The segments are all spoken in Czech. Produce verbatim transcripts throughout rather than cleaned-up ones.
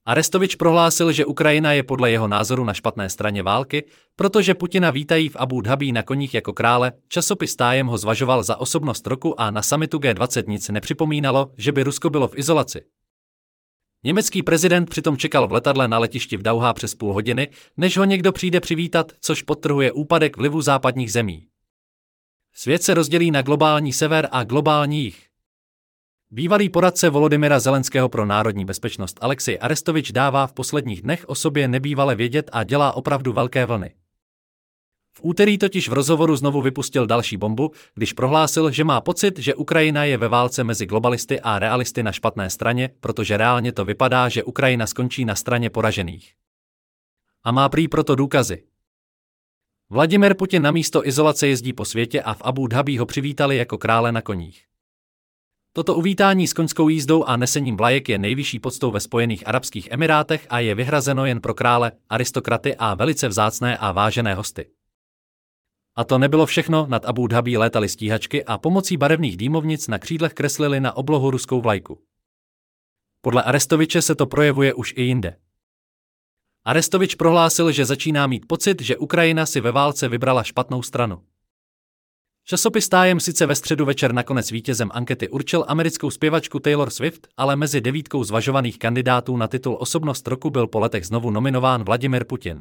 Arestovič prohlásil, že Ukrajina je podle jeho názoru na špatné straně války, protože Putina vítají v Abu Dhabí na koních jako krále. Časopis Time ho zvažoval za osobnost roku a na summitu G dvacet nic nepřipomínalo, že by Rusko bylo v izolaci. Německý prezident přitom čekal v letadle na letišti v Dauhá přes půl hodiny, než ho někdo přijde přivítat, což podtrhuje úpadek vlivu západních zemí. Svět se rozdělí na globální sever a globální jih. Bývalý poradce Volodymyra Zelenského pro národní bezpečnost Alexej Arestovič dává v posledních dnech o sobě nebývale vědět a dělá opravdu velké vlny. V úterý totiž v rozhovoru znovu vypustil další bombu, když prohlásil, že má pocit, že Ukrajina je ve válce mezi globalisty a realisty na špatné straně, protože reálně to vypadá, že Ukrajina skončí na straně poražených. A má prý proto důkazy. Vladimir Putin namísto izolace jezdí po světě a v Abu Dhabí ho přivítali jako krále na koních. Toto uvítání s koňskou jízdou a nesením vlajek je nejvyšší poctou ve Spojených arabských emirátech a je vyhrazeno jen pro krále, aristokraty a velice vzácné a vážené hosty. A to nebylo všechno, nad Abu Dhabí létaly stíhačky a pomocí barevných dýmovnic na křídlech kreslili na oblohu ruskou vlajku. Podle Arestoviče se to projevuje už i jinde. Arestovič prohlásil, že začíná mít pocit, že Ukrajina si ve válce vybrala špatnou stranu. Časopis Time sice ve středu večer nakonec vítězem ankety určil americkou zpěvačku Taylor Swift, ale mezi devítkou zvažovaných kandidátů na titul Osobnost roku byl po letech znovu nominován Vladimir Putin.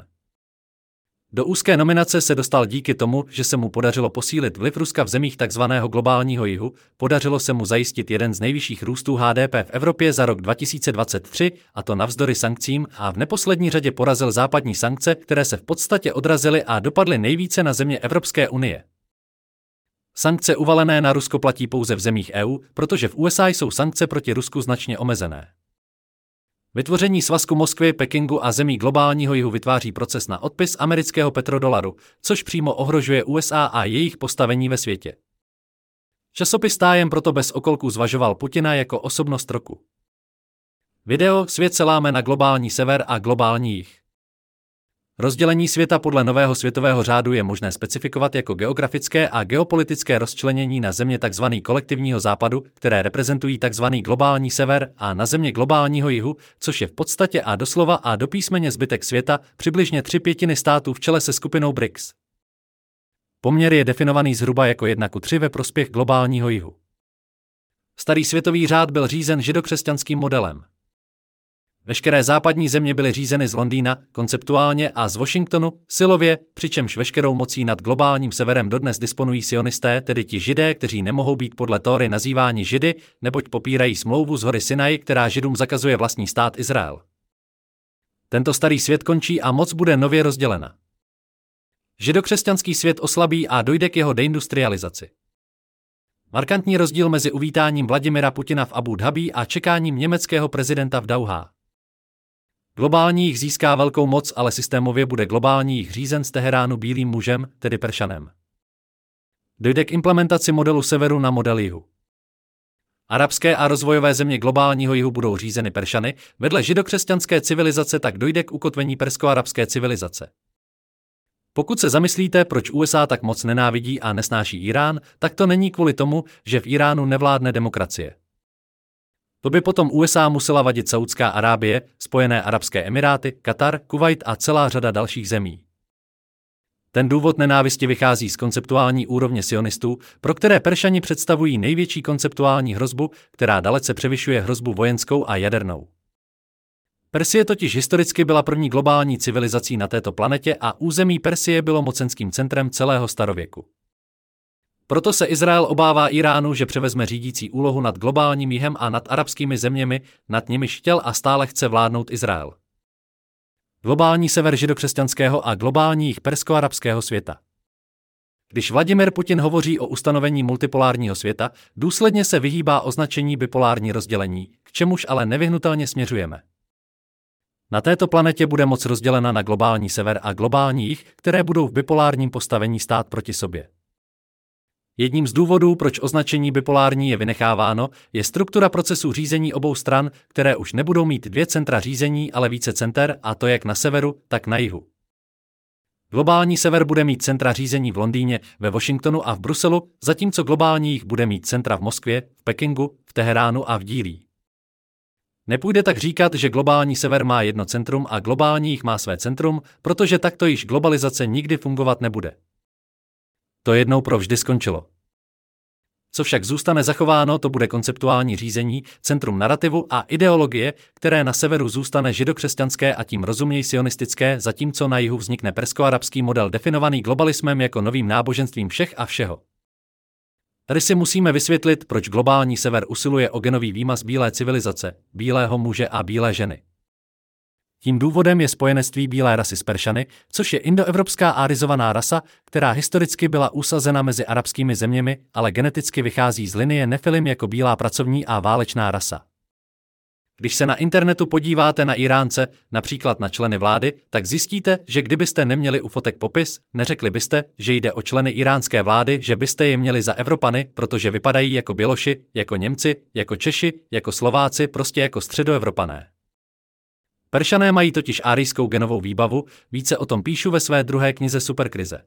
Do úzké nominace se dostal díky tomu, že se mu podařilo posílit vliv Ruska v zemích takzvaného globálního jihu, podařilo se mu zajistit jeden z nejvyšších růstů H D P v Evropě za rok dva tisíce dvacet tři, a to navzdory sankcím, a v neposlední řadě porazil západní sankce, které se v podstatě odrazily a dopadly nejvíce na země Evropské unie. Sankce uvalené na Rusko platí pouze v zemích E U, protože v U S A jsou sankce proti Rusku značně omezené. Vytvoření svazku Moskvy, Pekingu a zemí globálního jihu vytváří proces na odpis amerického petrodolaru, což přímo ohrožuje U S A a jejich postavení ve světě. Časopis Time proto bez okolků zvažoval Putina jako osobnost roku. Video Svět se láme na globální sever a globální jih. Rozdělení světa podle nového světového řádu je možné specifikovat jako geografické a geopolitické rozčlenění na země tzv. Kolektivního západu, které reprezentují tzv. Globální sever, a na země globálního jihu, což je v podstatě a doslova a do písmeně zbytek světa, přibližně tři pětiny států v čele se skupinou B R I C S. Poměr je definovaný zhruba jako jedna ku tři ve prospěch globálního jihu. Starý světový řád byl řízen židokřesťanským modelem. Veškeré západní země byly řízeny z Londýna, konceptuálně, a z Washingtonu, silově, přičemž veškerou mocí nad globálním severem dodnes disponují sionisté, tedy ti židé, kteří nemohou být podle Tóry nazýváni židy, neboť popírají smlouvu z hory Sinaj, která židům zakazuje vlastní stát Izrael. Tento starý svět končí a moc bude nově rozdělena. Židokřesťanský svět oslabí a dojde k jeho deindustrializaci. Markantní rozdíl mezi uvítáním Vladimira Putina v Abu Dhabí a čekáním německého prezidenta v Dauhá. Globální jih získá velkou moc, ale systémově bude globální jih řízen z Teheránu bílým mužem, tedy Peršanem. Dojde k implementaci modelu severu na model jihu. Arabské a rozvojové země globálního jihu budou řízeny Peršany, vedle židokřesťanské civilizace tak dojde k ukotvení persko-arabské civilizace. Pokud se zamyslíte, proč U S A tak moc nenávidí a nesnáší Irán, tak to není kvůli tomu, že v Iránu nevládne demokracie. To by potom U S A musela vadit Saudská Arábie, Spojené arabské emiráty, Katar, Kuvajt a celá řada dalších zemí. Ten důvod nenávisti vychází z konceptuální úrovně sionistů, pro které Peršani představují největší konceptuální hrozbu, která dalece převyšuje hrozbu vojenskou a jadernou. Persie totiž historicky byla první globální civilizací na této planetě a území Persie bylo mocenským centrem celého starověku. Proto se Izrael obává Iránu, že převezme řídící úlohu nad globálním jihem a nad arabskými zeměmi, nad nimiž chtěl a stále chce vládnout Izrael. Globální sever židokřesťanského a globální jih persko-arabského světa. Když Vladimir Putin hovoří o ustanovení multipolárního světa, důsledně se vyhýbá označení bipolární rozdělení, k čemuž ale nevyhnutelně směřujeme. Na této planetě bude moc rozdělena na globální sever a globální jih, které budou v bipolárním postavení stát proti sobě. Jedním z důvodů, proč označení bipolární je vynecháváno, je struktura procesu řízení obou stran, které už nebudou mít dvě centra řízení, ale více center, a to jak na severu, tak na jihu. Globální sever bude mít centra řízení v Londýně, ve Washingtonu a v Bruselu, zatímco globální jih bude mít centra v Moskvě, v Pekingu, v Teheránu a v Dílí. Nepůjde tak říkat, že globální sever má jedno centrum a globální jih má své centrum, protože takto již globalizace nikdy fungovat nebude. To jednou provždy skončilo. Co však zůstane zachováno, to bude konceptuální řízení, centrum narrativu a ideologie, které na severu zůstane židokřesťanské a tím rozuměj sionistické, zatímco na jihu vznikne persko-arabský model definovaný globalismem jako novým náboženstvím všech a všeho. Tady si musíme vysvětlit, proč globální sever usiluje o genový výmaz bílé civilizace, bílého muže a bílé ženy. Tím důvodem je spojenectví bílé rasy s Peršany, což je indoevropská árizovaná rasa, která historicky byla usazena mezi arabskými zeměmi, ale geneticky vychází z linie Nefilim jako bílá pracovní a válečná rasa. Když se na internetu podíváte na Iránce, například na členy vlády, tak zjistíte, že kdybyste neměli u fotek popis, neřekli byste, že jde o členy iránské vlády, že byste je měli za Evropany, protože vypadají jako Běloši, jako Němci, jako Češi, jako Slováci, prostě jako středoevropané. Peršané mají totiž árijskou genovou výbavu, více o tom píšu ve své druhé knize Superkrize.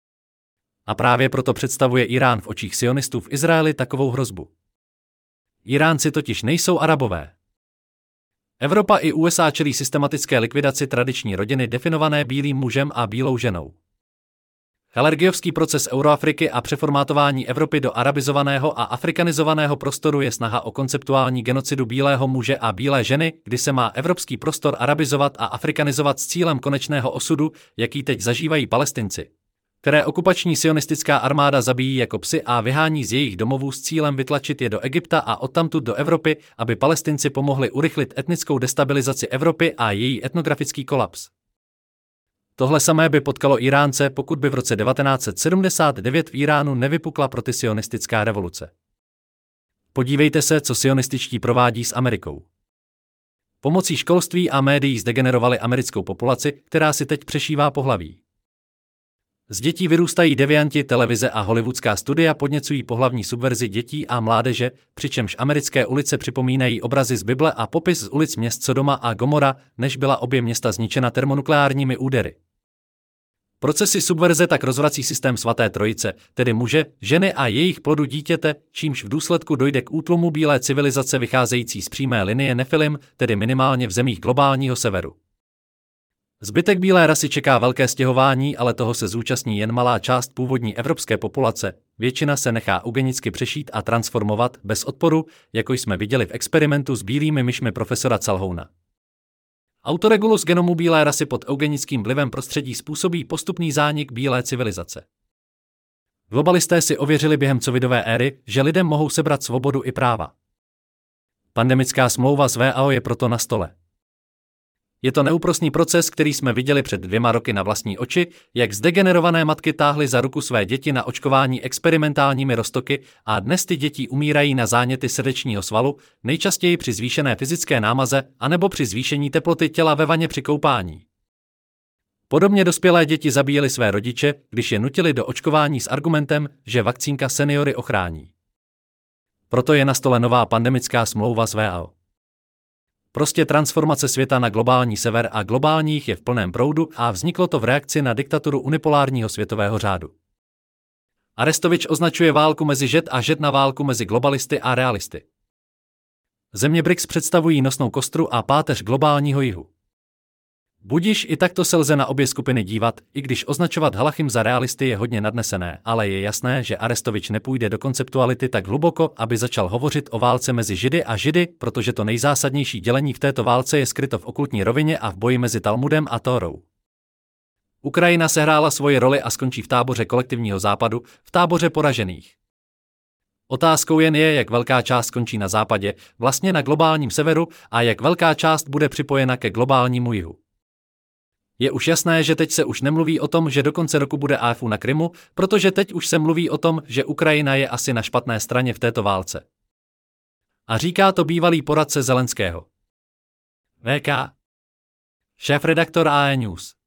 A právě proto představuje Irán v očích sionistů v Izraeli takovou hrozbu. Iránci totiž nejsou Arabové. Evropa i U S A čelí systematické likvidaci tradiční rodiny definované bílým mužem a bílou ženou. Chalergiovský proces Euroafriky a přeformátování Evropy do arabizovaného a afrikanizovaného prostoru je snaha o konceptuální genocidu bílého muže a bílé ženy, kdy se má evropský prostor arabizovat a afrikanizovat s cílem konečného osudu, jaký teď zažívají Palestinci, které okupační sionistická armáda zabíjí jako psy a vyhání z jejich domovů s cílem vytlačit je do Egypta a odtamtud do Evropy, aby Palestinci pomohli urychlit etnickou destabilizaci Evropy a její etnografický kolaps. Tohle samé by potkalo Iránce, pokud by v roce devatenáct set sedmdesát devět v Iránu nevypukla protisionistická revoluce. Podívejte se, co sionističtí provádí s Amerikou. Pomocí školství a médií zdegenerovali americkou populaci, která si teď přešívá pohlaví. Z dětí vyrůstají devianti, televize a hollywoodská studia podněcují pohlavní subverzi dětí a mládeže, přičemž americké ulice připomínají obrazy z Bible a popis z ulic měst Sodoma a Gomora, než byla obě města zničena termonukleárními údery. Procesy subverze tak rozvrací systém svaté trojice, tedy muže, ženy a jejich plodu dítěte, čímž v důsledku dojde k útlumu bílé civilizace vycházející z přímé linie Nefilim, tedy minimálně v zemích globálního severu. Zbytek bílé rasy čeká velké stěhování, ale toho se zúčastní jen malá část původní evropské populace, většina se nechá eugenicky přešít a transformovat bez odporu, jako jsme viděli v experimentu s bílými myšmi profesora Calhouna. Autoregulus genomu bílé rasy pod eugenickým vlivem prostředí způsobí postupný zánik bílé civilizace. Globalisté si ověřili během covidové éry, že lidem mohou sebrat svobodu i práva. Pandemická smlouva z W H O je proto na stole. Je to neúprosný proces, který jsme viděli před dvěma roky na vlastní oči, jak zdegenerované matky táhly za ruku své děti na očkování experimentálními roztoky a dnes ty děti umírají na záněty srdečního svalu, nejčastěji při zvýšené fyzické námaze anebo při zvýšení teploty těla ve vaně při koupání. Podobně dospělé děti zabíjely své rodiče, když je nutili do očkování s argumentem, že vakcínka seniory ochrání. Proto je na stole nová pandemická smlouva z W H O. Prostě transformace světa na globální sever a globálních je v plném proudu a vzniklo to v reakci na diktaturu unipolárního světového řádu. Arestovič označuje válku mezi žid a žid na válku mezi globalisty a realisty. Země B R I C S představují nosnou kostru a páteř globálního jihu. Budiž i takto se lze na obě skupiny dívat, i když označovat Halachim za realisty je hodně nadnesené, ale je jasné, že Arestovič nepůjde do konceptuality tak hluboko, aby začal hovořit o válce mezi Židy a Židy, protože to nejzásadnější dělení v této válce je skryto v okultní rovině a v boji mezi Talmudem a Tórou. Ukrajina sehrála svoji roli a skončí v táboře kolektivního západu, v táboře poražených. Otázkou jen je, jak velká část skončí na západě, vlastně na globálním severu, a jak velká část bude připojena ke globálnímu jihu. Je už jasné, že teď se už nemluví o tom, že do konce roku bude A F U na Krymu, protože teď už se mluví o tom, že Ukrajina je asi na špatné straně v této válce. A říká to bývalý poradce Zelenského. V K. Šéfredaktor A E News.